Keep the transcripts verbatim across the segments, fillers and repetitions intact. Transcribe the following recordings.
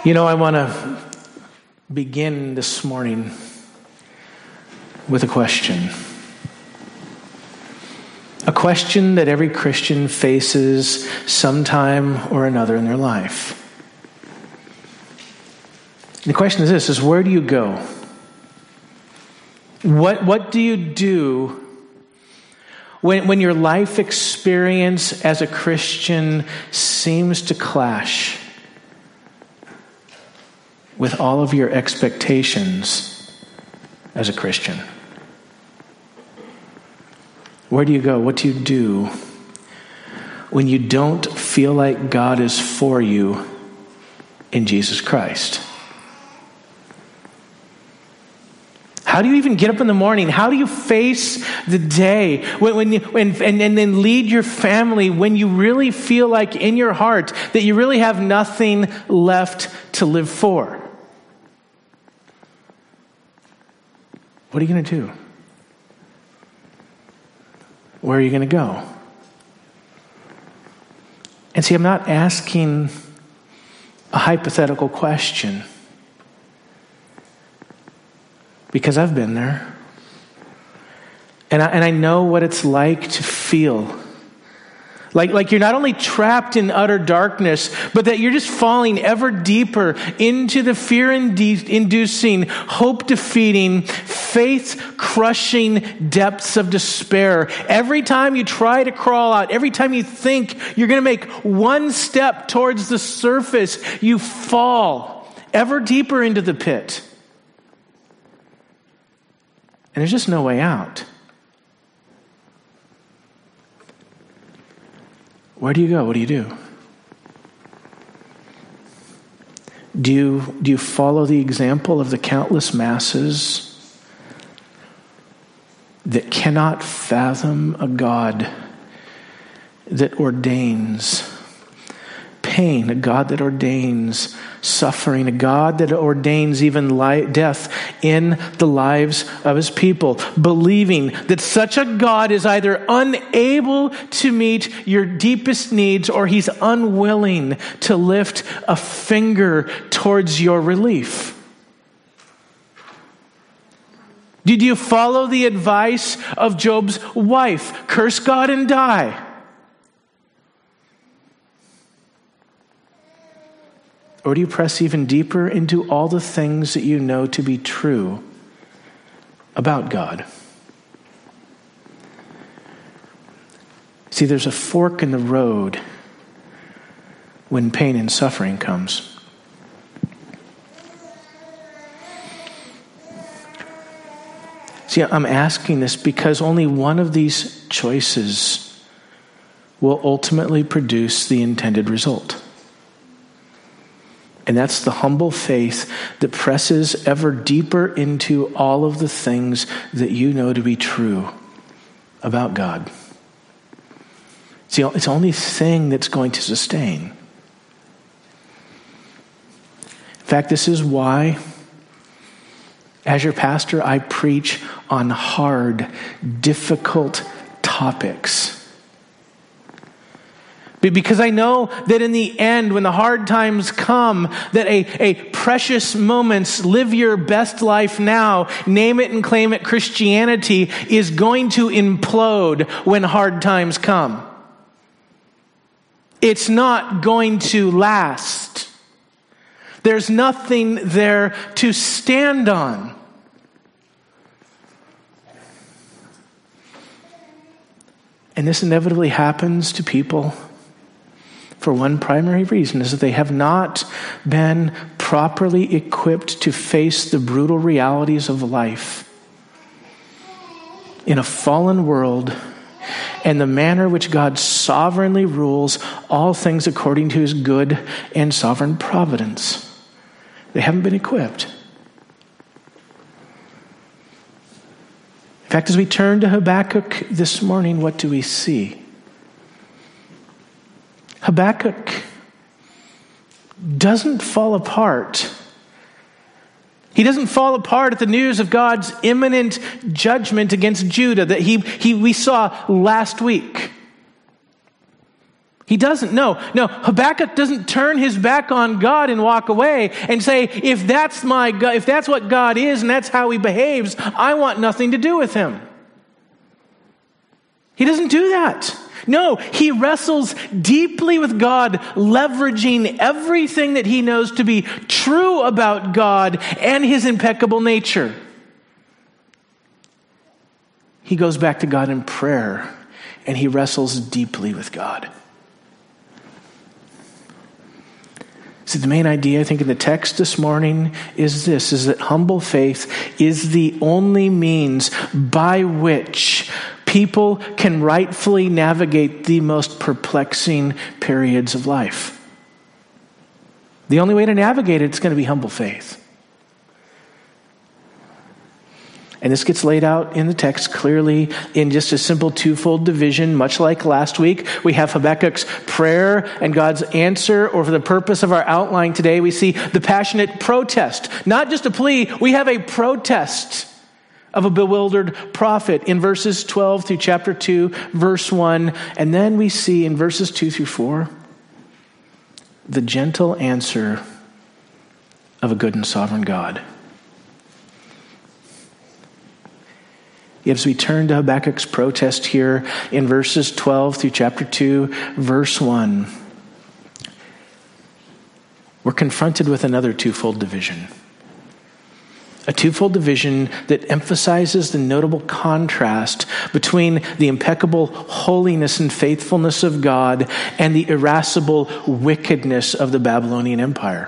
You know, I want to begin this morning with a question. A question that every Christian faces sometime or another in their life. And the question is this, is where do you go? What, what do you do when, when your life experience as a Christian seems to clash with all of your expectations as a Christian? Where do you go? What do you do when you don't feel like God is for you in Jesus Christ? How do you even get up in the morning? How do you face the day when, when you, when, and, and then lead your family when you really feel like in your heart that you really have nothing left to live for? What are you going to do? Where are you going to go? And see, I'm not asking a hypothetical question, because I've been there. And I, and I know what it's like to feel Like, like you're not only trapped in utter darkness, but that you're just falling ever deeper into the fear-inducing, hope-defeating, faith-crushing depths of despair. Every time you try to crawl out, every time you think you're going to make one step towards the surface, you fall ever deeper into the pit. And there's just no way out. Where do you go? What do you do? Do you, do you follow the example of the countless masses that cannot fathom a God that ordains pain, a God that ordains suffering, a God that ordains even li- death in the lives of his people, believing that such a God is either unable to meet your deepest needs or he's unwilling to lift a finger towards your relief? Did you follow the advice of Job's wife? Curse God and die. Or do you press even deeper into all the things that you know to be true about God? See, there's a fork in the road when pain and suffering comes. See, I'm asking this because only one of these choices will ultimately produce the intended result. And that's the humble faith that presses ever deeper into all of the things that you know to be true about God. See, it's the only thing that's going to sustain. In fact, this is why, as your pastor, I preach on hard, difficult topics. Because I know that in the end, when the hard times come, that a, a precious moments, live your best life now, name it and claim it Christianity is going to implode when hard times come. It's not going to last. There's nothing there to stand on. And this inevitably happens to people for one primary reason, is that they have not been properly equipped to face the brutal realities of life in a fallen world and the manner which God sovereignly rules all things according to his good and sovereign providence. They haven't been equipped. In fact, as we turn to Habakkuk this morning, what do we see? Habakkuk doesn't fall apart. He doesn't fall apart at the news of God's imminent judgment against Judah that he, he we saw last week. He doesn't. No, no. Habakkuk doesn't turn his back on God and walk away and say, if that's my God, if that's what God is and that's how he behaves, I want nothing to do with him. He doesn't do that. No, he wrestles deeply with God, leveraging everything that he knows to be true about God and his impeccable nature. He goes back to God in prayer and he wrestles deeply with God. So the main idea, I think, in the text this morning is this, is that humble faith is the only means by which people can rightfully navigate the most perplexing periods of life. The only way to navigate it is going to be humble faith. And this gets laid out in the text clearly in just a simple twofold division, much like last week. We have Habakkuk's prayer and God's answer, or for the purpose of our outline today, we see the passionate protest. Not just a plea, we have a protest of a bewildered prophet in verses twelve through chapter two, verse one. And then we see in verses two through four, the gentle answer of a good and sovereign God. Yet as we turn to Habakkuk's protest here in verses twelve through chapter two, verse one, we're confronted with another twofold division. A twofold division that emphasizes the notable contrast between the impeccable holiness and faithfulness of God and the irascible wickedness of the Babylonian Empire.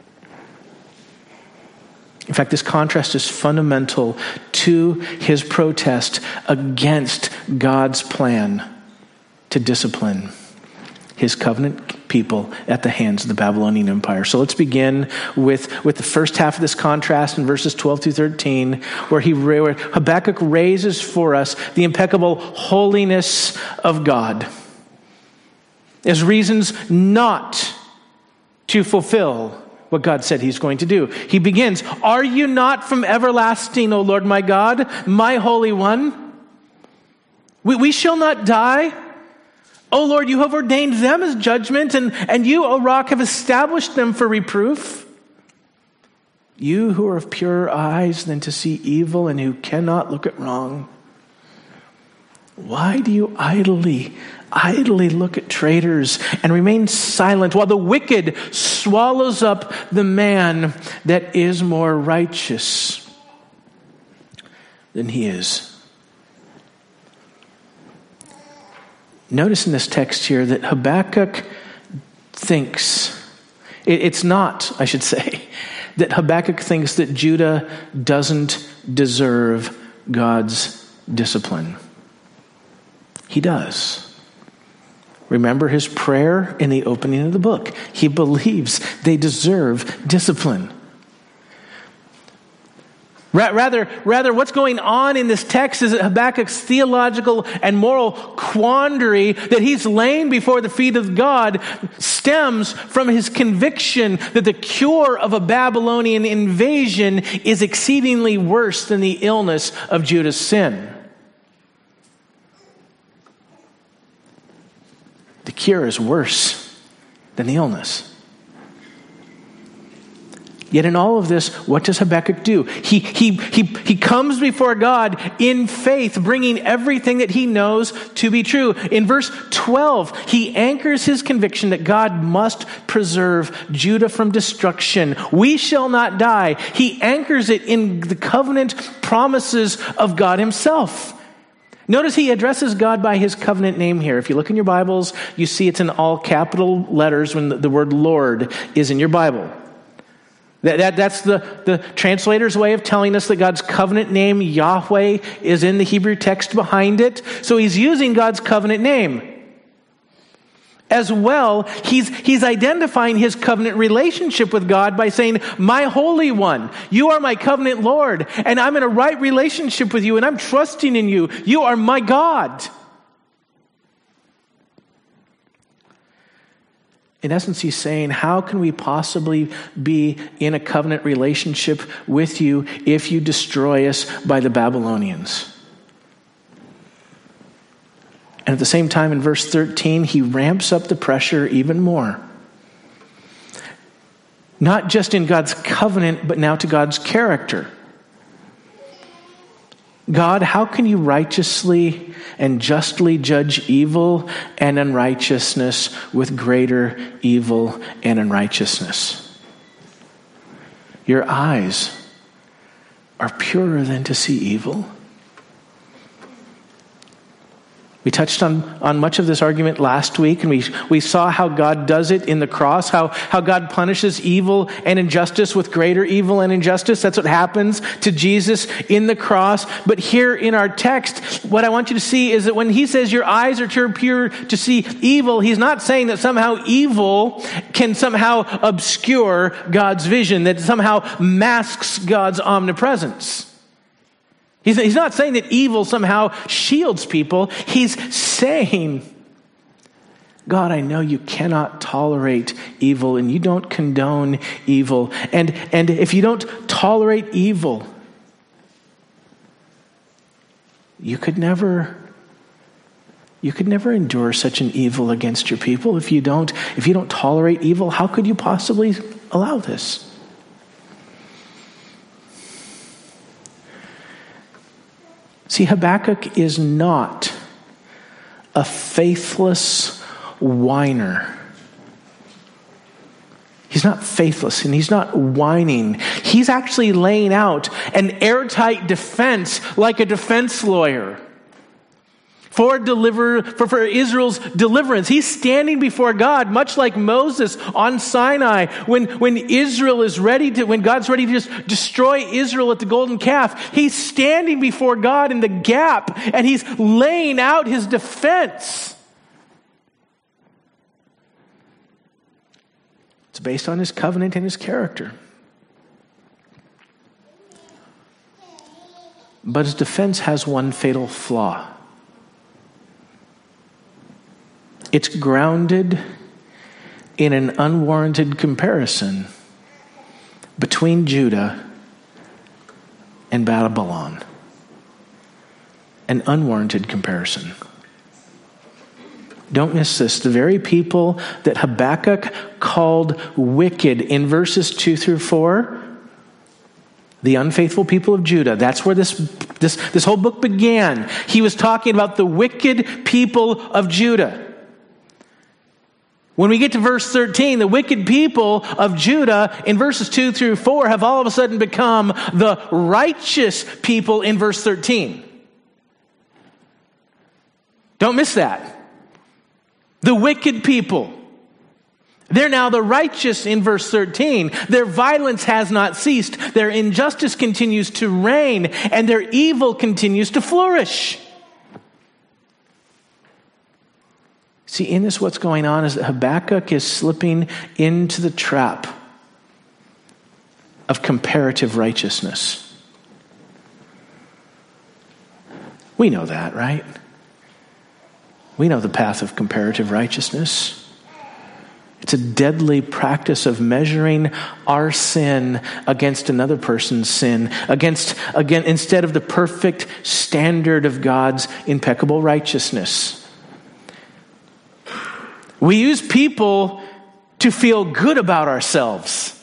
In fact, this contrast is fundamental to his protest against God's plan to discipline his covenant people at the hands of the Babylonian Empire. So let's begin with, with the first half of this contrast in verses twelve through thirteen, where, he, where Habakkuk raises for us the impeccable holiness of God as reasons not to fulfill what God said he's going to do. He begins, "Are you not from everlasting, O Lord my God, my Holy One? We, we shall not die. O Lord, you have ordained them as judgment, and, and you, O Rock, have established them for reproof. You who are of purer eyes than to see evil and who cannot look at wrong. Why do you idly, idly look at traitors and remain silent while the wicked swallows up the man that is more righteous than he is?" Notice in this text here that Habakkuk thinks, it's not, I should say, that Habakkuk thinks that Judah doesn't deserve God's discipline. He does. Remember his prayer in the opening of the book. He believes they deserve discipline. Rather, rather, what's going on in this text is that Habakkuk's theological and moral quandary that he's laying before the feet of God stems from his conviction that the cure of a Babylonian invasion is exceedingly worse than the illness of Judah's sin. The cure is worse than the illness. Yet in all of this, what does Habakkuk do? He, he, he, he comes before God in faith, bringing everything that he knows to be true. In verse twelve, he anchors his conviction that God must preserve Judah from destruction. We shall not die. He anchors it in the covenant promises of God himself. Notice he addresses God by his covenant name here. If you look in your Bibles, you see it's in all capital letters when the, the word Lord is in your Bible. That, that, that's the, the translator's way of telling us that God's covenant name, Yahweh, is in the Hebrew text behind it. So he's using God's covenant name. As well, he's, he's identifying his covenant relationship with God by saying, "My Holy One, you are my covenant Lord, and I'm in a right relationship with you, and I'm trusting in you. You are my God." In essence, he's saying, how can we possibly be in a covenant relationship with you if you destroy us by the Babylonians? And at the same time, in verse thirteen, he ramps up the pressure even more. Not just in God's covenant, but now to God's character. God, how can you righteously and justly judge evil and unrighteousness with greater evil and unrighteousness? Your eyes are purer than to see evil. We touched on, on much of this argument last week, and we, we saw how God does it in the cross, how, how God punishes evil and injustice with greater evil and injustice. That's what happens to Jesus in the cross. But here in our text, what I want you to see is that when he says your eyes are too pure to see evil, he's not saying that somehow evil can somehow obscure God's vision, that somehow masks God's omnipresence. He's not saying that evil somehow shields people. He's saying, God, I know you cannot tolerate evil and you don't condone evil. And, and if you don't tolerate evil, you could never, you could never endure such an evil against your people. If you don't, if you don't tolerate evil, how could you possibly allow this? See, Habakkuk is not a faithless whiner. He's not faithless and he's not whining. He's actually laying out an airtight defense like a defense lawyer for, deliver, for, for Israel's deliverance. He's standing before God, much like Moses on Sinai, when, when Israel is ready to, when God's ready to just destroy Israel at the golden calf. He's standing before God in the gap, and he's laying out his defense. It's based on his covenant and his character. But his defense has one fatal flaw. It's grounded in an unwarranted comparison between Judah and Babylon. An unwarranted comparison. Don't miss this. The very people that Habakkuk called wicked in verses two through four, the unfaithful people of Judah. That's where this, this, this whole book began. He was talking about the wicked people of Judah. When we get to verse thirteen, the wicked people of Judah in verses two through four have all of a sudden become the righteous people in verse thirteen. Don't miss that. The wicked people. They're now the righteous in verse thirteen. Their violence has not ceased. Their injustice continues to reign, and their evil continues to flourish. See, in this, what's going on is that Habakkuk is slipping into the trap of comparative righteousness. We know that, right? We know the path of comparative righteousness. It's a deadly practice of measuring our sin against another person's sin, against, again, instead of the perfect standard of God's impeccable righteousness. We use people to feel good about ourselves.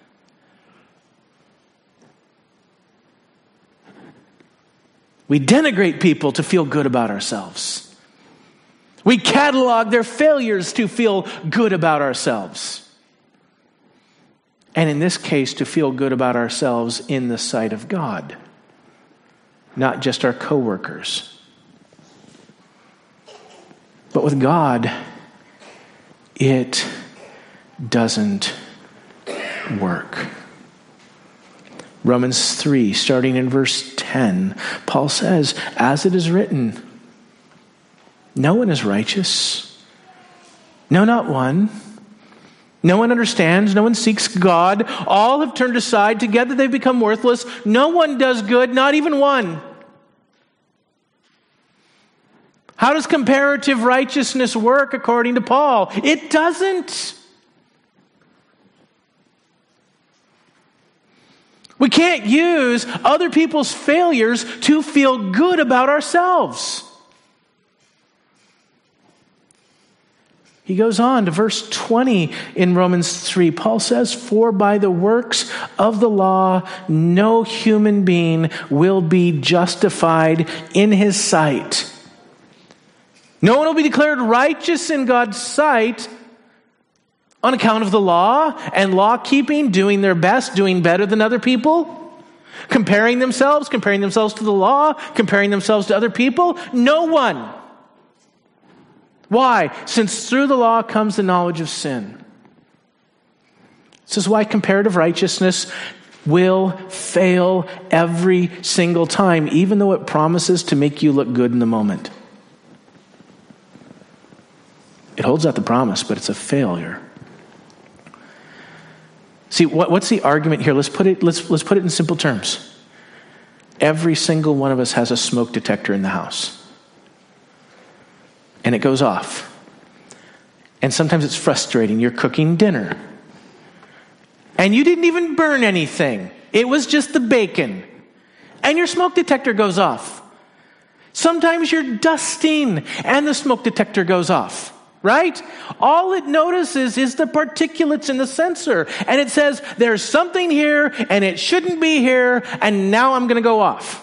We denigrate people to feel good about ourselves. We catalog their failures to feel good about ourselves. And in this case, to feel good about ourselves in the sight of God, not just our coworkers. But with God, it doesn't work. Romans three, starting in verse ten, Paul says, as it is written, no one is righteous. No, not one. No one understands. No one seeks God. All have turned aside. Together they've become worthless. No one does good, not even one. How does comparative righteousness work according to Paul? It doesn't. We can't use other people's failures to feel good about ourselves. He goes on to verse twenty in Romans three. Paul says, "For by the works of the law, no human being will be justified in his sight." No one will be declared righteous in God's sight on account of the law and law keeping, doing their best, doing better than other people, comparing themselves, comparing themselves to the law, comparing themselves to other people. No one. Why? Since through the law comes the knowledge of sin. This is why comparative righteousness will fail every single time, even though it promises to make you look good in the moment. It holds out the promise, but it's a failure. See, what, what's the argument here? Let's put it, let's, let's put it in simple terms. Every single one of us has a smoke detector in the house. And it goes off. And sometimes it's frustrating. You're cooking dinner. And you didn't even burn anything. It was just the bacon. And your smoke detector goes off. Sometimes you're dusting and the smoke detector goes off. Right? All it notices is the particulates in the sensor. And it says, there's something here and it shouldn't be here. And now I'm going to go off.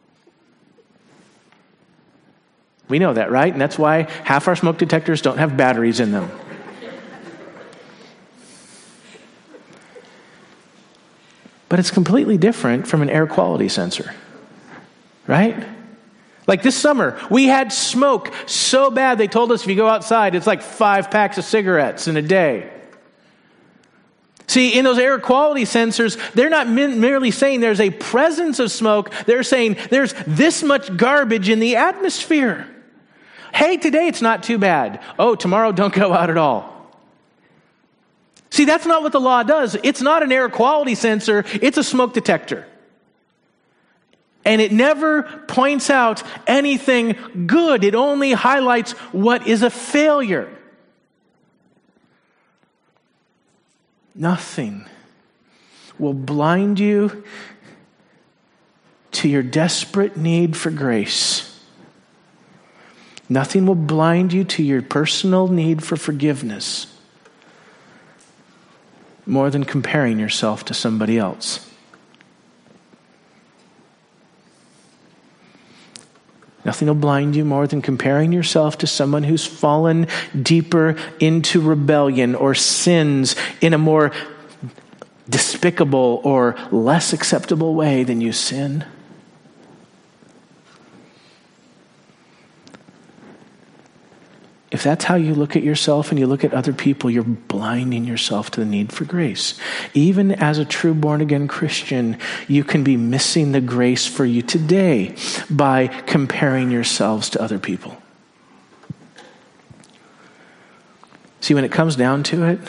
We know that, right? And that's why half our smoke detectors don't have batteries in them. But it's completely different from an air quality sensor, right? Like this summer, we had smoke so bad, they told us if you go outside, it's like five packs of cigarettes in a day. See, in those air quality sensors, they're not merely saying there's a presence of smoke, they're saying there's this much garbage in the atmosphere. Hey, today it's not too bad. Oh, tomorrow don't go out at all. See, that's not what the law does. It's not an air quality sensor, it's a smoke detector. And it never points out anything good. It only highlights what is a failure. Nothing will blind you to your desperate need for grace. Nothing will blind you to your personal need for forgiveness more than comparing yourself to somebody else. Nothing will blind you more than comparing yourself to someone who's fallen deeper into rebellion or sins in a more despicable or less acceptable way than you sin. If that's how you look at yourself and you look at other people, you're blinding yourself to the need for grace. Even as a true born-again Christian, you can be missing the grace for you today by comparing yourselves to other people. See, when it comes down to it,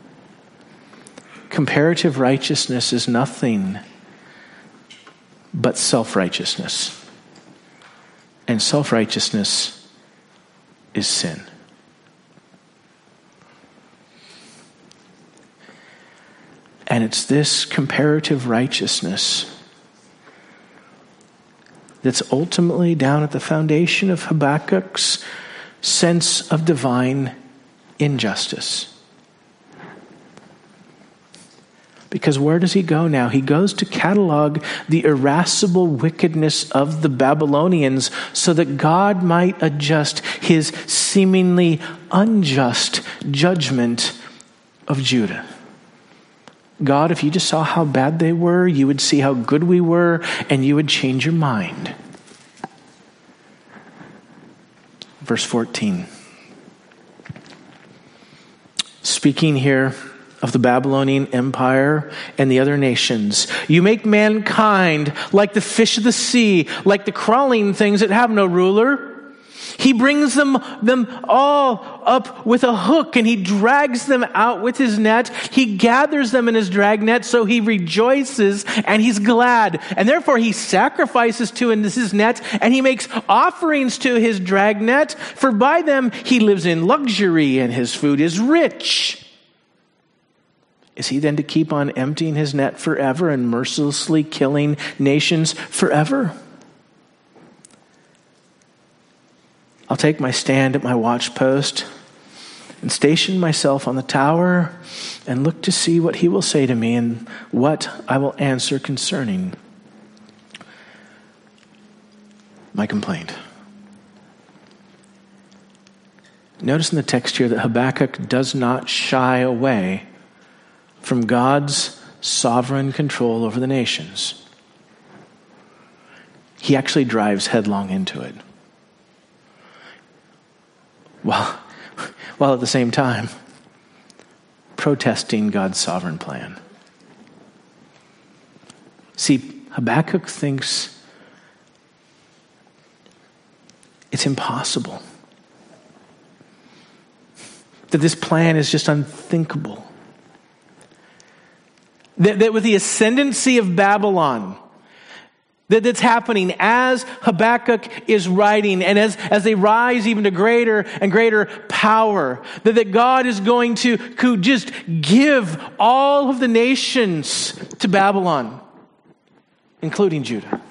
comparative righteousness is nothing but self-righteousness. And self-righteousness is sin. And it's this comparative righteousness that's ultimately down at the foundation of Habakkuk's sense of divine injustice. Because where does he go now? He goes to catalog the irascible wickedness of the Babylonians so that God might adjust his seemingly unjust judgment of Judah. God, if you just saw how bad they were, you would see how good we were, and you would change your mind. Verse fourteen. Speaking here of the Babylonian Empire and the other nations. You make mankind like the fish of the sea, like the crawling things that have no ruler. He brings them, them all up with a hook and he drags them out with his net. He gathers them in his drag net, so he rejoices and he's glad. And therefore he sacrifices to his net and he makes offerings to his drag net, for by them he lives in luxury and his food is rich. Is he then to keep on emptying his net forever and mercilessly killing nations forever? I'll take my stand at my watch post and station myself on the tower and look to see what he will say to me and what I will answer concerning my complaint. Notice in the text here that Habakkuk does not shy away from God's sovereign control over the nations. He actually drives headlong into it. While, while at the same time protesting God's sovereign plan. See, Habakkuk thinks it's impossible. That this plan is just unthinkable. That, that with the ascendancy of Babylon, that that's happening as Habakkuk is writing, and as, as they rise even to greater and greater power, that, that God is going to, to just give all of the nations to Babylon, including Judah.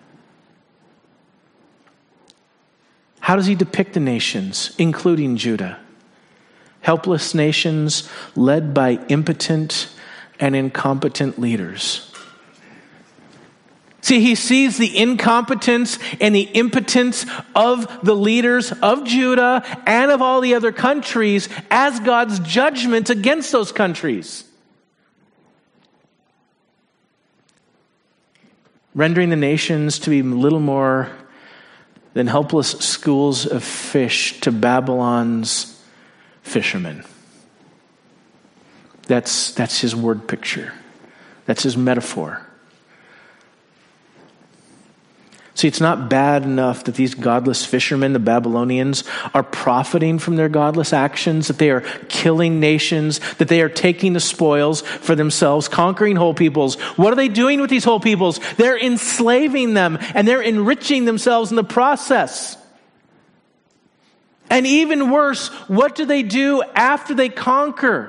How does he depict the nations, including Judah? Helpless nations led by impotent and incompetent leaders. See, he sees the incompetence and the impotence of the leaders of Judah and of all the other countries as God's judgment against those countries. Rendering the nations to be little more than helpless schools of fish to Babylon's fishermen. That's, that's his word picture. That's his metaphor. See, it's not bad enough that these godless fishermen, the Babylonians, are profiting from their godless actions, that they are killing nations, that they are taking the spoils for themselves, conquering whole peoples. What are they doing with these whole peoples? They're enslaving them, and they're enriching themselves in the process. And even worse, what do they do after they conquer?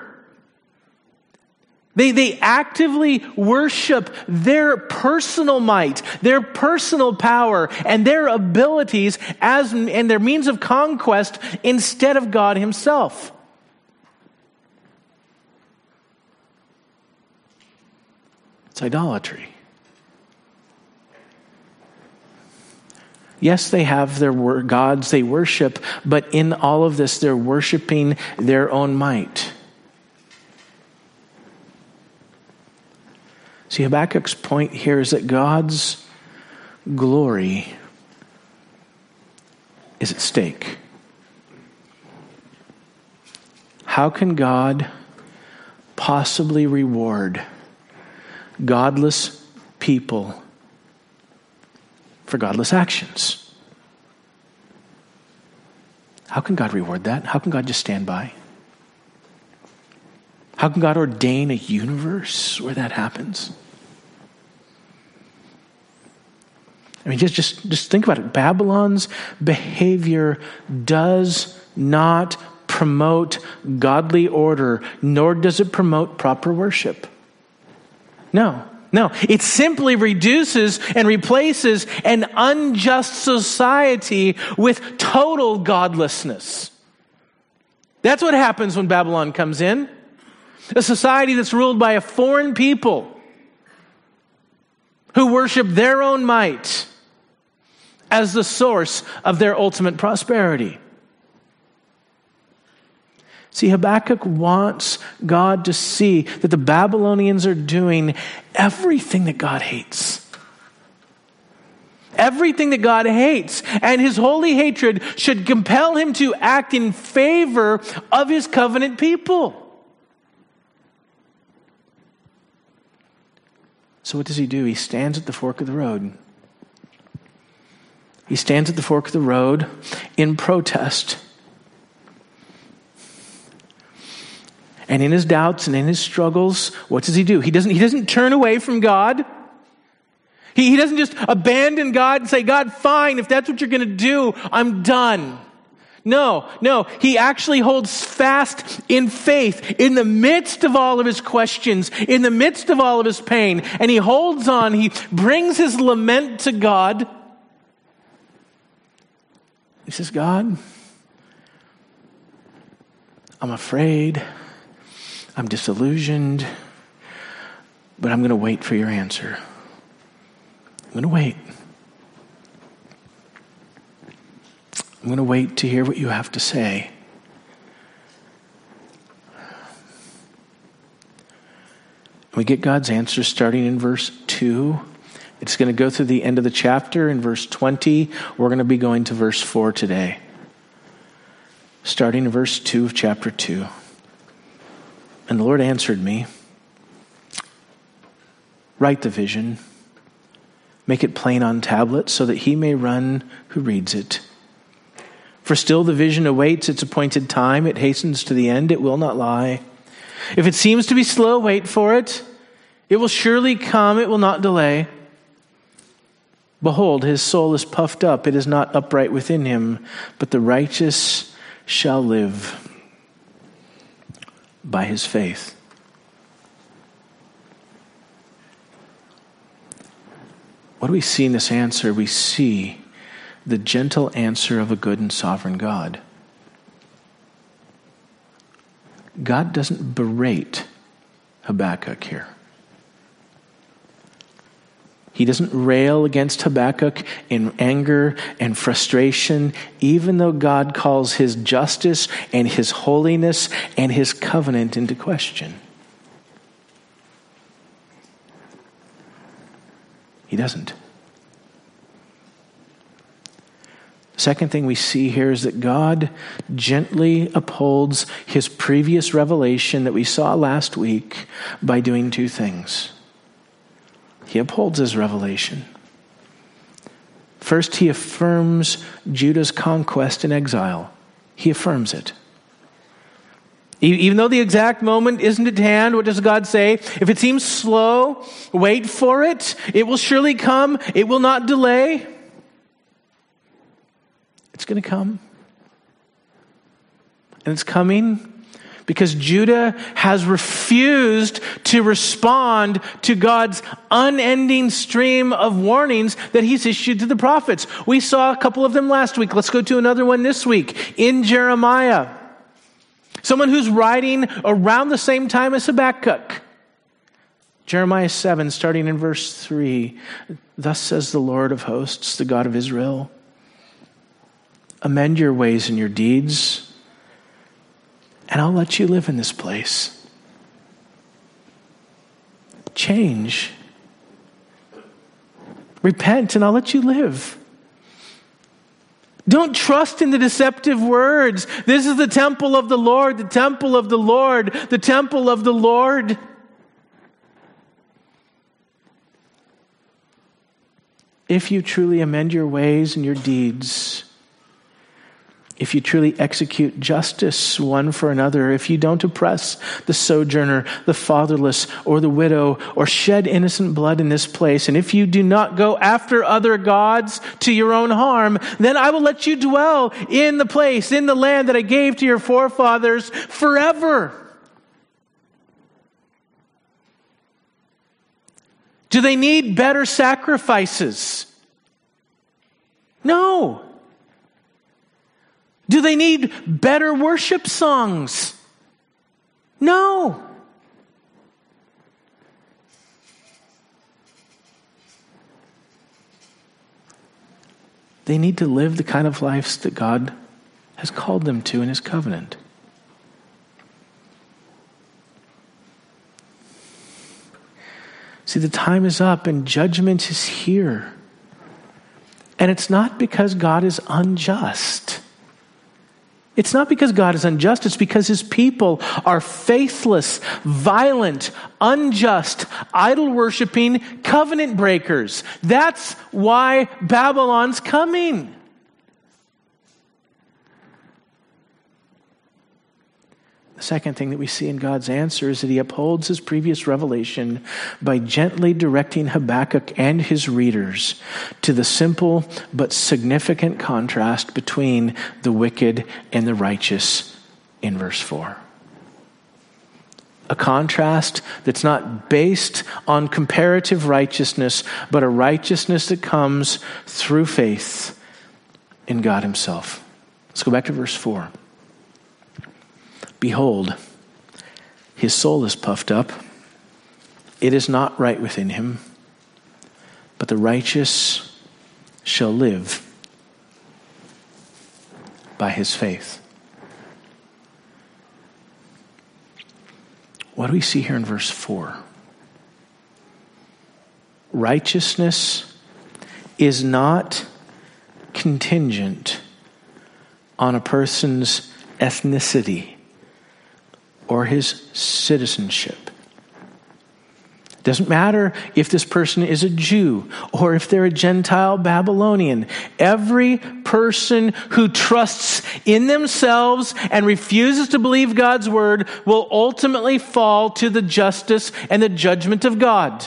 They, they actively worship their personal might, their personal power, and their abilities as and their means of conquest instead of God himself. It's idolatry. Yes, they have their gods they worship, but in all of this, they're worshiping their own might. See, Habakkuk's point here is that God's glory is at stake. How can God possibly reward godless people for godless actions? How can God reward that? How can God just stand by? How can God ordain a universe where that happens? I mean, just, just, just think about it. Babylon's behavior does not promote godly order, nor does it promote proper worship. No, no. It simply reduces and replaces an unjust society with total godlessness. That's what happens when Babylon comes in. A society that's ruled by a foreign people who worship their own might as the source of their ultimate prosperity. See, Habakkuk wants God to see that the Babylonians are doing everything that God hates. Everything that God hates. And his holy hatred should compel him to act in favor of his covenant people. So what does he do? He stands at the fork of the road. He stands at the fork of the road in protest. And in his doubts and in his struggles, what does he do? He doesn't, he doesn't turn away from God. He, he doesn't just abandon God and say, God, fine, if that's what you're going to do, I'm done. No, no, he actually holds fast in faith in the midst of all of his questions, in the midst of all of his pain, and he holds on. He brings his lament to God. He says, God, I'm I'm afraid. I'm disillusioned. But I'm going to wait for your answer. I'm going to wait. I'm going to wait to hear what you have to say. We get God's answer starting in verse two. It's going to go through the end of the chapter in verse twenty. We're going to be going to verse four today. Starting in verse two of chapter two. And the Lord answered me, write the vision, make it plain on tablets so that he may run who reads it. For still the vision awaits its appointed time. It hastens to the end. It will not lie. If it seems to be slow, wait for it. It will surely come. It will not delay. Behold, his soul is puffed up. It is not upright within him, but the righteous shall live by his faith. What do we see in this answer? We see the gentle answer of a good and sovereign God. God doesn't berate Habakkuk here. He doesn't rail against Habakkuk in anger and frustration, even though God calls his justice and his holiness and his covenant into question. He doesn't. The second thing we see here is that God gently upholds his previous revelation that we saw last week by doing two things. He upholds his revelation. First, he affirms Judah's conquest in exile. He affirms it. Even though the exact moment isn't at hand, what does God say? If it seems slow, wait for it. It will surely come. It will not delay. It's going to come. And it's coming because Judah has refused to respond to God's unending stream of warnings that he's issued to the prophets. We saw a couple of them last week. Let's go to another one this week in Jeremiah. Someone who's writing around the same time as Habakkuk. Jeremiah seven, starting in verse three. Thus says the Lord of hosts, the God of Israel, amend your ways and your deeds, and I'll let you live in this place. Change. Repent, and I'll let you live. Don't trust in the deceptive words. This is the temple of the Lord, the temple of the Lord, the temple of the Lord. If you truly amend your ways and your deeds, if you truly execute justice one for another, if you don't oppress the sojourner, the fatherless, or the widow, or shed innocent blood in this place, and if you do not go after other gods to your own harm, then I will let you dwell in the place, in the land that I gave to your forefathers forever. Do they need better sacrifices? No. Do they need better worship songs? No. They need to live the kind of lives that God has called them to in his covenant. See, the time is up and judgment is here. And it's not because God is unjust. It's not because God is unjust. It's because his people are faithless, violent, unjust, idol-worshiping covenant breakers. That's why Babylon's coming. The second thing that we see in God's answer is that he upholds his previous revelation by gently directing Habakkuk and his readers to the simple but significant contrast between the wicked and the righteous in verse four. A contrast that's not based on comparative righteousness, but a righteousness that comes through faith in God himself. Let's go back to verse four. Behold, his soul is puffed up. It is not right within him, but the righteous shall live by his faith. What do we see here in verse four? Righteousness is not contingent on a person's ethnicity or his citizenship. It doesn't matter if this person is a Jew or if they're a Gentile Babylonian. Every person who trusts in themselves and refuses to believe God's word will ultimately fall to the justice and the judgment of God.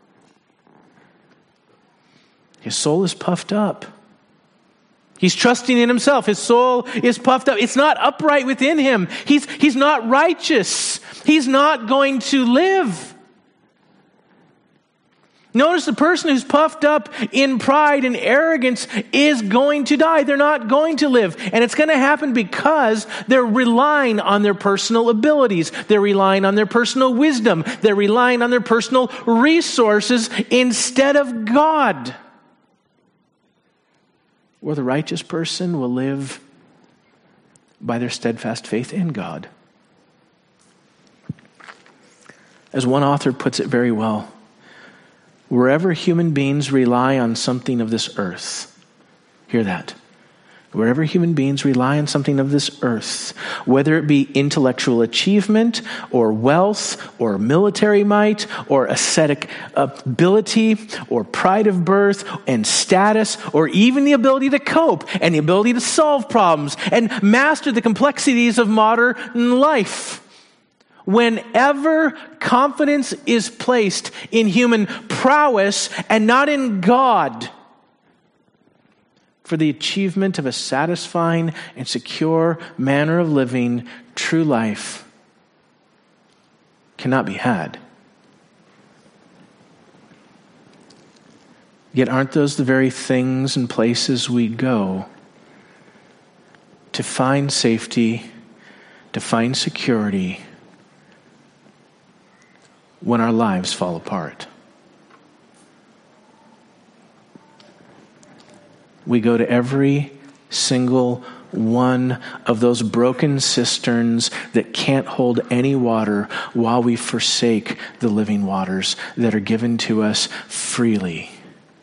His soul is puffed up. He's trusting in himself. His soul is puffed up. It's not upright within him. He's, he's not righteous. He's not going to live. Notice the person who's puffed up in pride and arrogance is going to die. They're not going to live. And it's going to happen because they're relying on their personal abilities. They're relying on their personal wisdom. They're relying on their personal resources instead of God. Or the righteous person will live by their steadfast faith in God. As one author puts it very well, wherever human beings rely on something of this earth, hear that. Wherever human beings rely on something of this earth, whether it be intellectual achievement or wealth or military might or ascetic ability or pride of birth and status or even the ability to cope and the ability to solve problems and master the complexities of modern life. Whenever confidence is placed in human prowess and not in God for the achievement of a satisfying and secure manner of living, true life cannot be had. Yet aren't those the very things and places we go to find safety, to find security when our lives fall apart? We go to every single one of those broken cisterns that can't hold any water while we forsake the living waters that are given to us freely.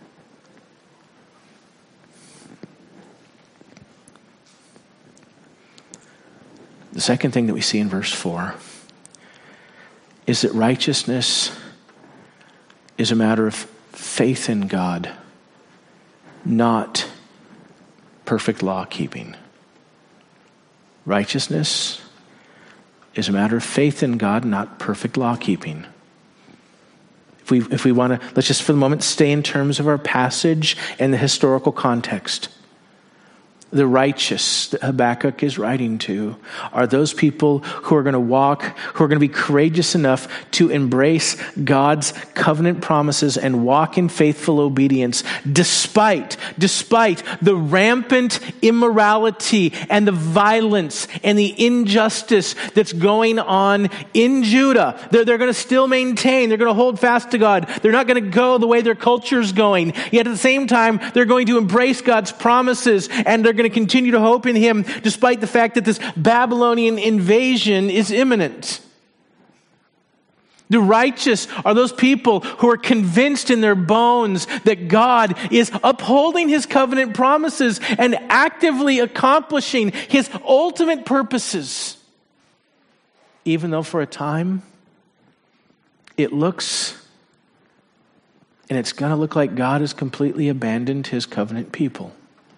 The second thing that we see in verse four is that righteousness is a matter of faith in God, not perfect law keeping. Righteousness is a matter of faith in God, not perfect law keeping. If we if we want to, let's just for the moment stay in terms of our passage and the historical context. The righteous that Habakkuk is writing to are those people who are going to walk, who are going to be courageous enough to embrace God's covenant promises and walk in faithful obedience despite, despite the rampant immorality and the violence and the injustice that's going on in Judah. They're, they're going to still maintain, they're going to hold fast to God. They're not going to go the way their culture's going. Yet at the same time, they're going to embrace God's promises and they're going to continue to hope in him despite the fact that this Babylonian invasion is imminent. The righteous are those people who are convinced in their bones that God is upholding his covenant promises and actively accomplishing his ultimate purposes. Even though for a time it looks and it's going to look like God has completely abandoned his covenant people.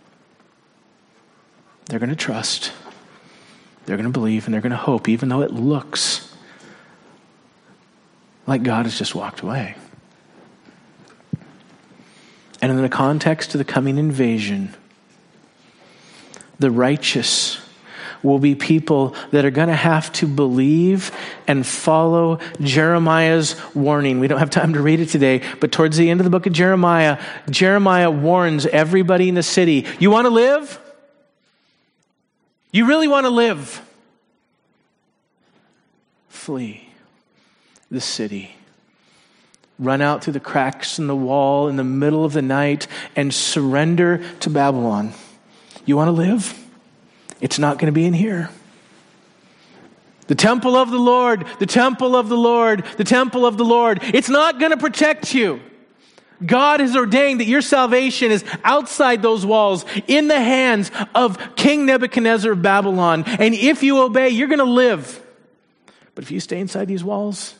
They're going to trust, they're going to believe, and they're going to hope, even though it looks like God has just walked away. And in the context of the coming invasion, the righteous will be people that are going to have to believe and follow Jeremiah's warning. We don't have time to read it today, but towards the end of the book of Jeremiah, Jeremiah warns everybody in the city, you want to live? You really want to live? flee the city. Run out through the cracks in the wall in the middle of the night and surrender to Babylon. You want to live? It's not going to be in here. The temple of the Lord, the temple of the Lord, the temple of the Lord. It's not going to protect you. God has ordained that your salvation is outside those walls, in the hands of King Nebuchadnezzar of Babylon. And if you obey, you're going to live. But if you stay inside these walls,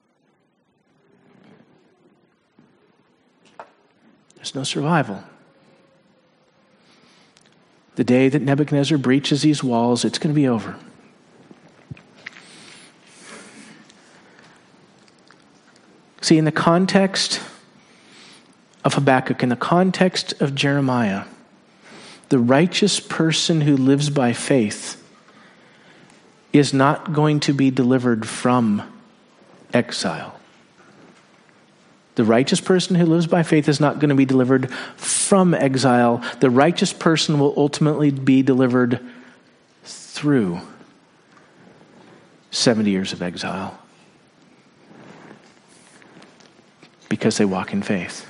there's no survival. The day that Nebuchadnezzar breaches these walls, it's going to be over. See, in the context of Habakkuk, in the context of Jeremiah, the righteous person who lives by faith is not going to be delivered from exile. The righteous person who lives by faith is not going to be delivered from exile. The righteous person will ultimately be delivered through seventy years of exile because they walk in faith.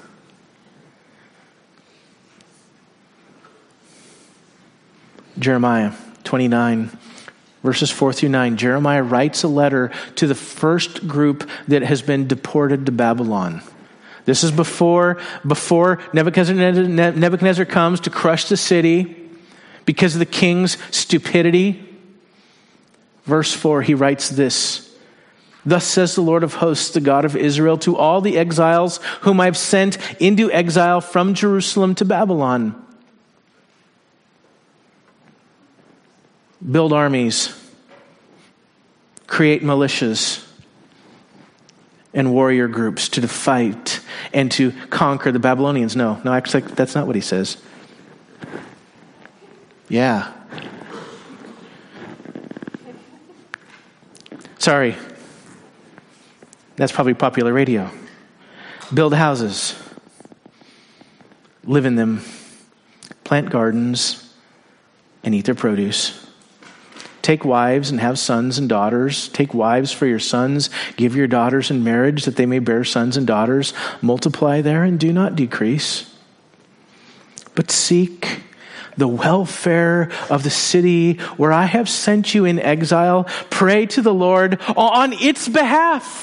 Jeremiah twenty-nine, verses four through nine. Jeremiah writes a letter to the first group that has been deported to Babylon. This is before, before Nebuchadnezzar, Nebuchadnezzar comes to crush the city because of the king's stupidity. Verse four, he writes this: "Thus says the Lord of hosts, the God of Israel, to all the exiles whom I have sent into exile from Jerusalem to Babylon. Build armies, create militias and warrior groups to fight and to conquer the Babylonians." No, no, actually, that's not what he says. Yeah. Sorry. That's probably popular radio. Build houses, live in them, plant gardens, and eat their produce. Take wives and have sons and daughters. Take wives for your sons. Give your daughters in marriage that they may bear sons and daughters. Multiply there and do not decrease. But seek the welfare of the city where I have sent you in exile. Pray to the Lord on its behalf.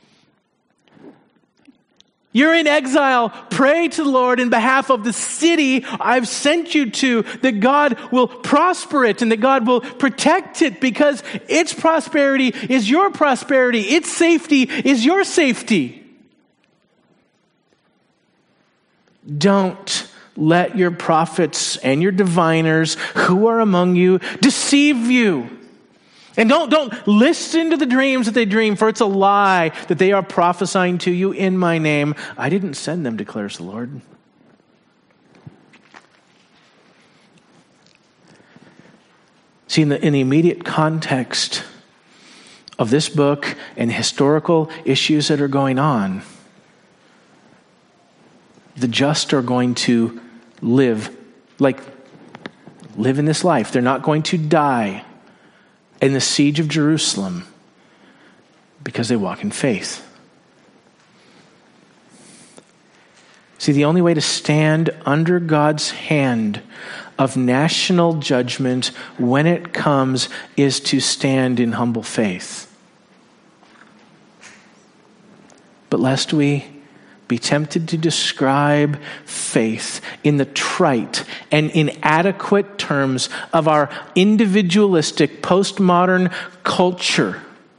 You're in exile. Pray to the Lord in behalf of the city I've sent you to, that God will prosper it and that God will protect it, because its prosperity is your prosperity. Its safety is your safety. Don't let your prophets and your diviners who are among you deceive you. And don't, don't listen to the dreams that they dream, for it's a lie that they are prophesying to you in my name. I didn't send them, declares the Lord. See, in the, in the immediate context of this book and historical issues that are going on, the just are going to live, like, live in this life. They're not going to die in the siege of Jerusalem because they walk in faith. See, the only way to stand under God's hand of national judgment when it comes is to stand in humble faith. But lest we be tempted to describe faith in the trite and inadequate terms of our individualistic postmodern culture,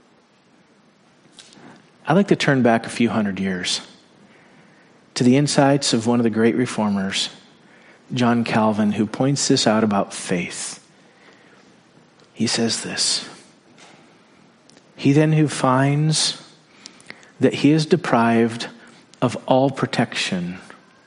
I'd like to turn back a few hundred years to the insights of one of the great reformers, John Calvin, who points this out about faith. He says this: "He then who finds that he is deprived of all protection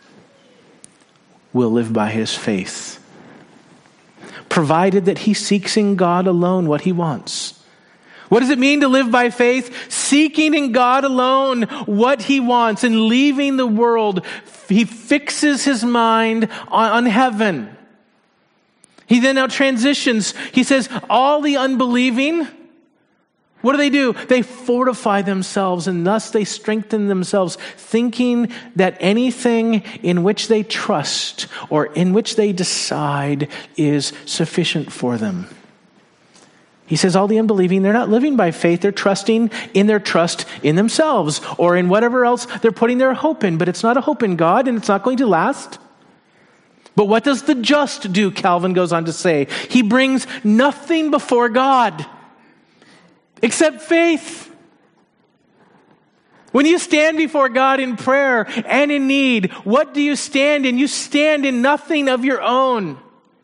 will live by his faith, provided that he seeks in God alone what he wants." What does it mean to live by faith? Seeking in God alone what he wants and leaving the world. He fixes his mind on, on heaven. He then now transitions. He says, all the unbelieving what do they do? They fortify themselves, and thus they strengthen themselves, thinking that anything in which they trust or in which they decide is sufficient for them. He says all the unbelieving, they're not living by faith. They're trusting in their trust in themselves or in whatever else they're putting their hope in. But it's not a hope in God, and it's not going to last. But what does the just do, Calvin goes on to say? He brings nothing before God except faith. When you stand before God in prayer and in need, what do you stand in? You stand in nothing of your own.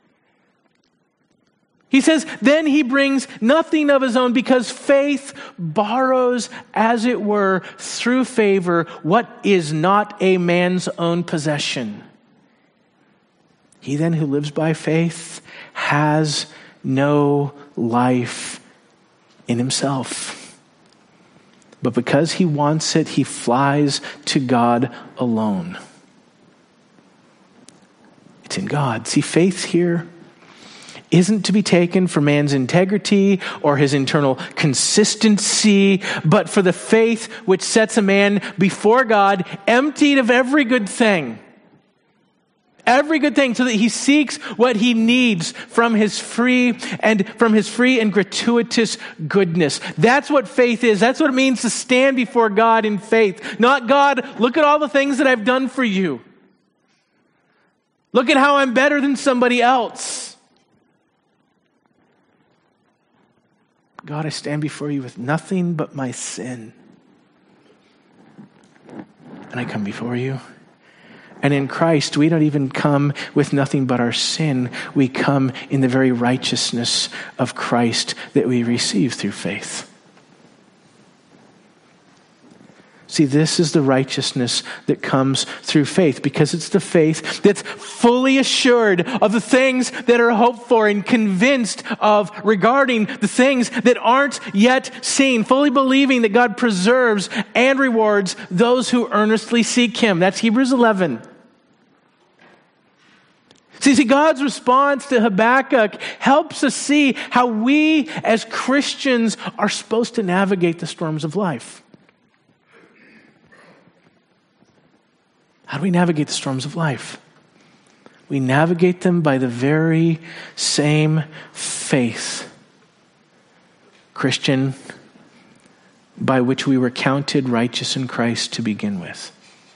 He says, then he brings nothing of his own because faith borrows, as it were, through favor, what is not a man's own possession. He then who lives by faith has no life in himself. But because he wants it, he flies to God alone. It's in God. See, faith here isn't to be taken for man's integrity or his internal consistency, but for the faith which sets a man before God emptied of every good thing. Every good thing, so that he seeks what he needs from his free and from his free and gratuitous goodness. That's what faith is. That's what it means to stand before God in faith. Not, God, look at all the things that I've done for you. Look at how I'm better than somebody else. God, I stand before you with nothing but my sin. And I come before you. And in Christ, we don't even come with nothing but our sin. We come in the very righteousness of Christ that we receive through faith. See, this is the righteousness that comes through faith, because it's the faith that's fully assured of the things that are hoped for and convinced of regarding the things that aren't yet seen, fully believing that God preserves and rewards those who earnestly seek him. That's Hebrews eleven. See, see, God's response to Habakkuk helps us see how we as Christians are supposed to navigate the storms of life. How do we navigate the storms of life? We navigate them by the very same faith, Christian, by which we were counted righteous in Christ to begin with.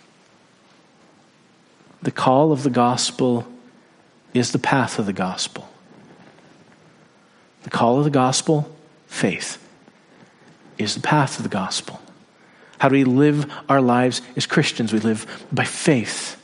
The call of the gospel is the path of the gospel. The call of the gospel, faith, is the path of the gospel. How do we live our lives as Christians? We live by faith.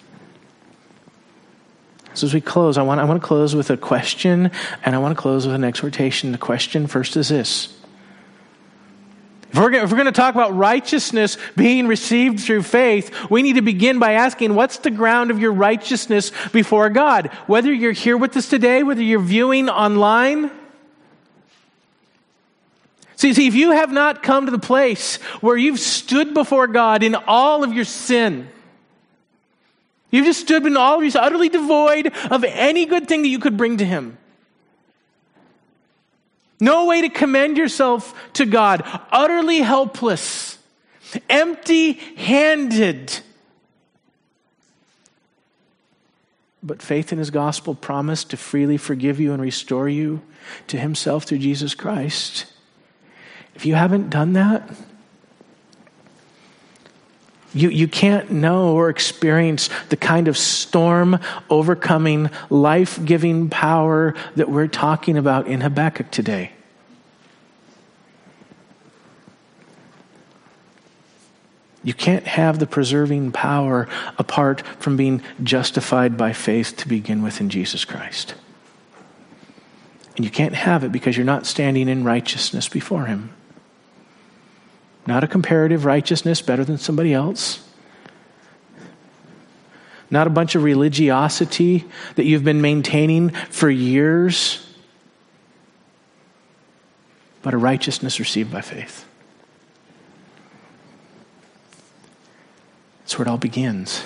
So as we close, I want, I want to close with a question, and I want to close with an exhortation. The question first is this. If we're, if we're going to talk about righteousness being received through faith, we need to begin by asking, what's the ground of your righteousness before God? Whether you're here with us today, whether you're viewing online. See, see, if you have not come to the place where you've stood before God in all of your sin, you've just stood in all of your sin, utterly devoid of any good thing that you could bring to him. No way to commend yourself to God. Utterly helpless. Empty-handed. But faith in his gospel promised to freely forgive you and restore you to himself through Jesus Christ. If you haven't done that, you, you can't know or experience the kind of storm-overcoming, life-giving power that we're talking about in Habakkuk today. You can't have the preserving power apart from being justified by faith to begin with in Jesus Christ. And you can't have it because you're not standing in righteousness before him. Not a comparative righteousness better than somebody else. Not a bunch of religiosity that you've been maintaining for years. But a righteousness received by faith. That's where it all begins.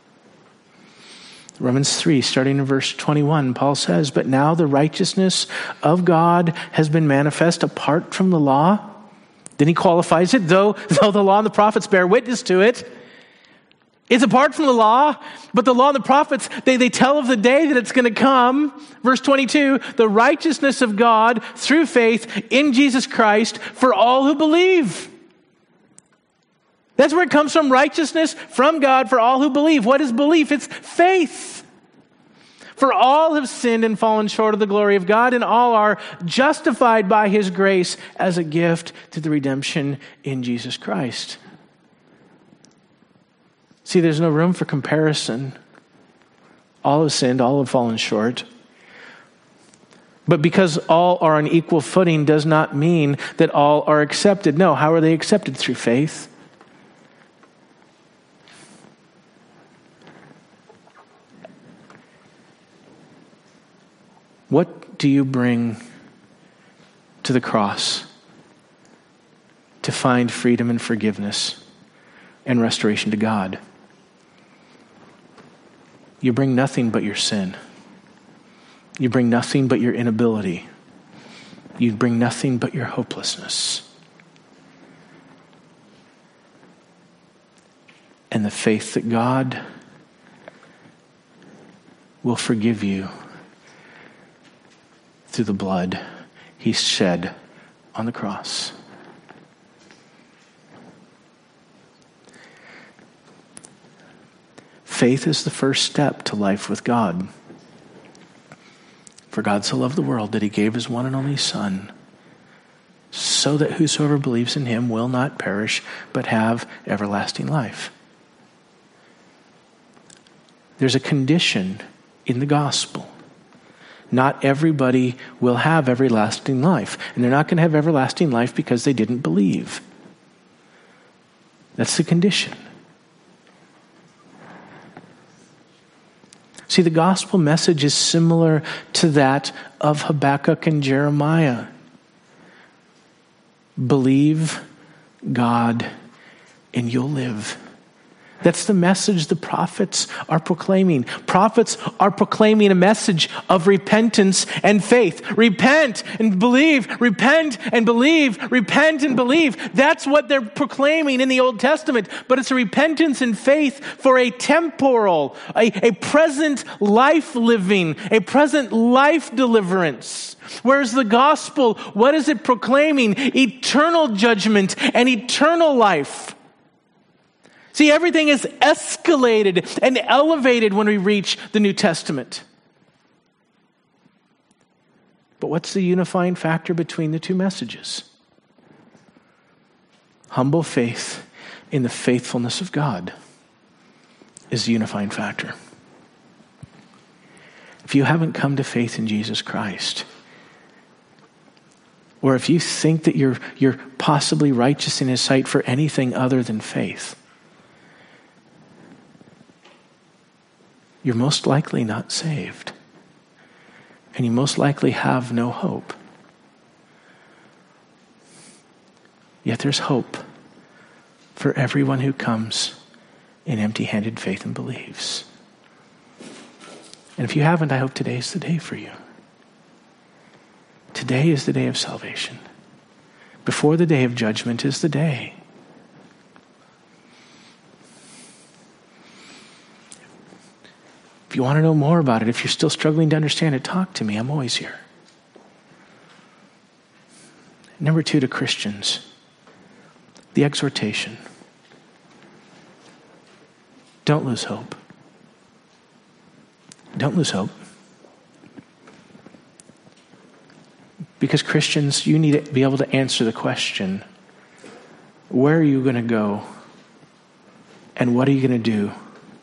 Romans three, starting in verse twenty-one, Paul says, "But now the righteousness of God has been manifest apart from the law, Then he qualifies it, though, though the law and the prophets bear witness to it. It's apart from the law, but the law and the prophets, they, they tell of the day that it's going to come. Verse twenty-two, the righteousness of God through faith in Jesus Christ for all who believe. That's where it comes from, righteousness from God for all who believe. What is belief? It's faith. For all have sinned and fallen short of the glory of God, and all are justified by his grace as a gift to the redemption in Jesus Christ. See, there's no room for comparison. All have sinned, all have fallen short. But because all are on equal footing does not mean that all are accepted. No, how are they accepted? Through faith. What do you bring to the cross to find freedom and forgiveness and restoration to God? You bring nothing but your sin. You bring nothing but your inability. You bring nothing but your hopelessness. And the faith that God will forgive you through the blood he shed on the cross. Faith is the first step to life with God. For God so loved the world that he gave his one and only Son, so that whosoever believes in him will not perish, but have everlasting life. There's a condition in the gospel. Not everybody will have everlasting life. And they're not going to have everlasting life because they didn't believe. That's the condition. See, the gospel message is similar to that of Habakkuk and Jeremiah. Believe God and you'll live. That's the message the prophets are proclaiming. Prophets are proclaiming a message of repentance and faith. Repent and believe. Repent and believe. Repent and believe. That's what they're proclaiming in the Old Testament. But it's a repentance and faith for a temporal, a, a present life living, a present life deliverance. Whereas the gospel, what is it proclaiming? Eternal judgment and eternal life. See, everything is escalated and elevated when we reach the New Testament. But what's the unifying factor between the two messages? Humble faith in the faithfulness of God is the unifying factor. If you haven't come to faith in Jesus Christ, or if you think that you're, you're possibly righteous in his sight for anything other than faith, you're most likely not saved. And you most likely have no hope. Yet there's hope for everyone who comes in empty-handed faith and believes. And if you haven't, I hope today is the day for you. Today is the day of salvation. Before the day of judgment is the day. If you want to know more about it, if you're still struggling to understand it, talk to me. I'm always here. Number two, to Christians, the exhortation. Don't lose hope. Don't lose hope. Because Christians, you need to be able to answer the question, where are you going to go? And what are you going to do?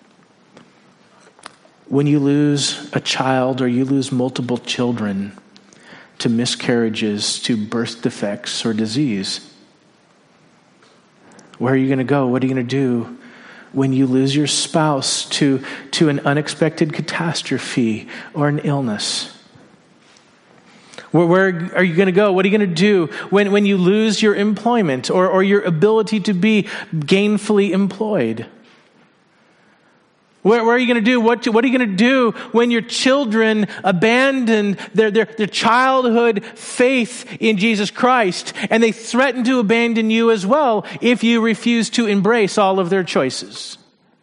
When you lose a child or you lose multiple children to miscarriages, to birth defects or disease, where are you going to go? What are you going to do? When you lose your spouse to, to an unexpected catastrophe or an illness, where, where are you going to go? What are you going to do when, when you lose your employment or, or your ability to be gainfully employed? Where, where are you going to do? What, to, what are you going to do when your children abandon their, their, their childhood faith in Jesus Christ and they threaten to abandon you as well if you refuse to embrace all of their choices?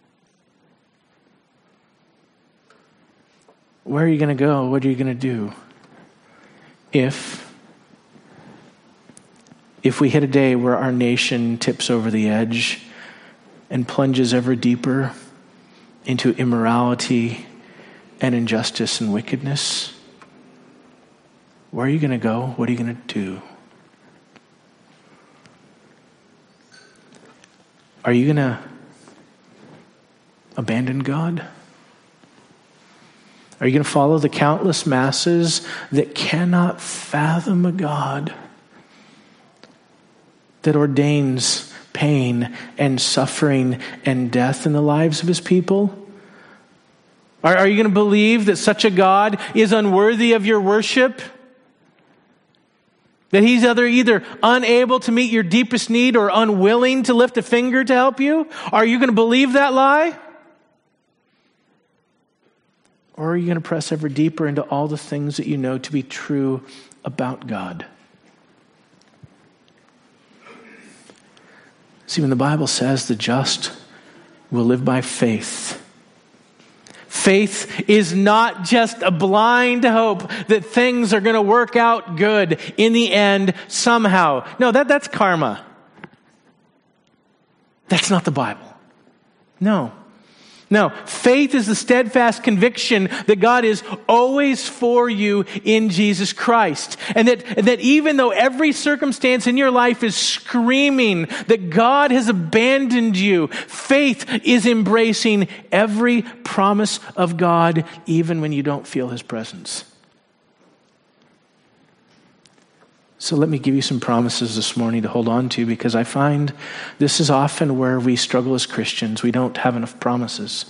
Where are you going to go? What are you going to do if, if we hit a day where our nation tips over the edge and plunges ever deeper into immorality and injustice and wickedness? Where are you going to go? What are you going to do? Are you going to abandon God? Are you going to follow the countless masses that cannot fathom a God that ordains pain and suffering and death in the lives of his people? Are, are you going to believe that such a God is unworthy of your worship? That he's either, either unable to meet your deepest need or unwilling to lift a finger to help you? Are you going to believe that lie? Or are you going to press ever deeper into all the things that you know to be true about God? See, when the Bible says the just will live by faith, faith is not just a blind hope that things are going to work out good in the end somehow. No, that, that's karma. That's not the Bible. No. No, faith is the steadfast conviction that God is always for you in Jesus Christ. And that, that even though every circumstance in your life is screaming that God has abandoned you, faith is embracing every promise of God, even when you don't feel his presence. So let me give you some promises this morning to hold on to, because I find this is often where we struggle as Christians. We don't have enough promises.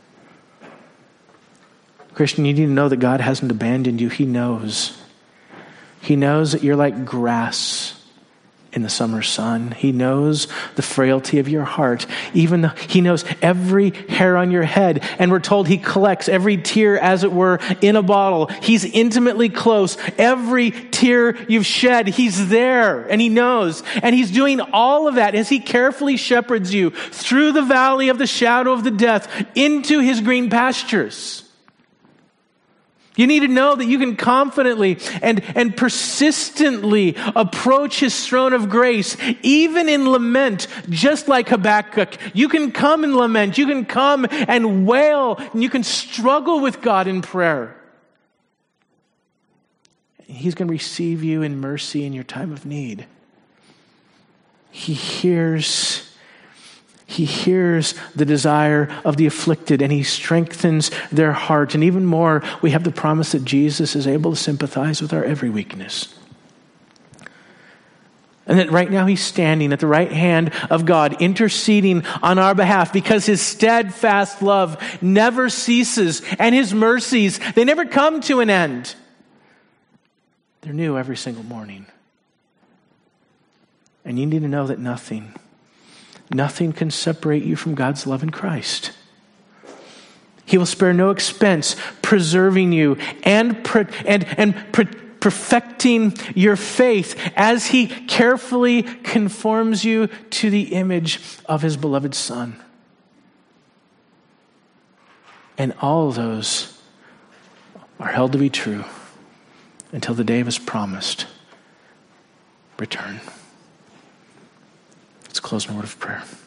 Christian, you need to know that God hasn't abandoned you. He knows. He knows that you're like grass in the summer sun. He knows the frailty of your heart. Even though he knows every hair on your head. And we're told he collects every tear, as it were, in a bottle. He's intimately close. Every tear you've shed, he's there and he knows. And he's doing all of that as he carefully shepherds you through the valley of the shadow of the death into his green pastures. You need to know that you can confidently and, and persistently approach his throne of grace, even in lament, just like Habakkuk. You can come and lament. You can come and wail, and you can struggle with God in prayer. He's going to receive you in mercy in your time of need. He hears He hears the desire of the afflicted, and he strengthens their heart. And even more, we have the promise that Jesus is able to sympathize with our every weakness. And that right now he's standing at the right hand of God, interceding on our behalf, because his steadfast love never ceases, and his mercies, they never come to an end. They're new every single morning. And you need to know that nothing Nothing can separate you from God's love in Christ. He will spare no expense preserving you and, and, and perfecting your faith as he carefully conforms you to the image of his beloved Son. And all of those are held to be true until the day of his promised return. Let's close in a word of prayer.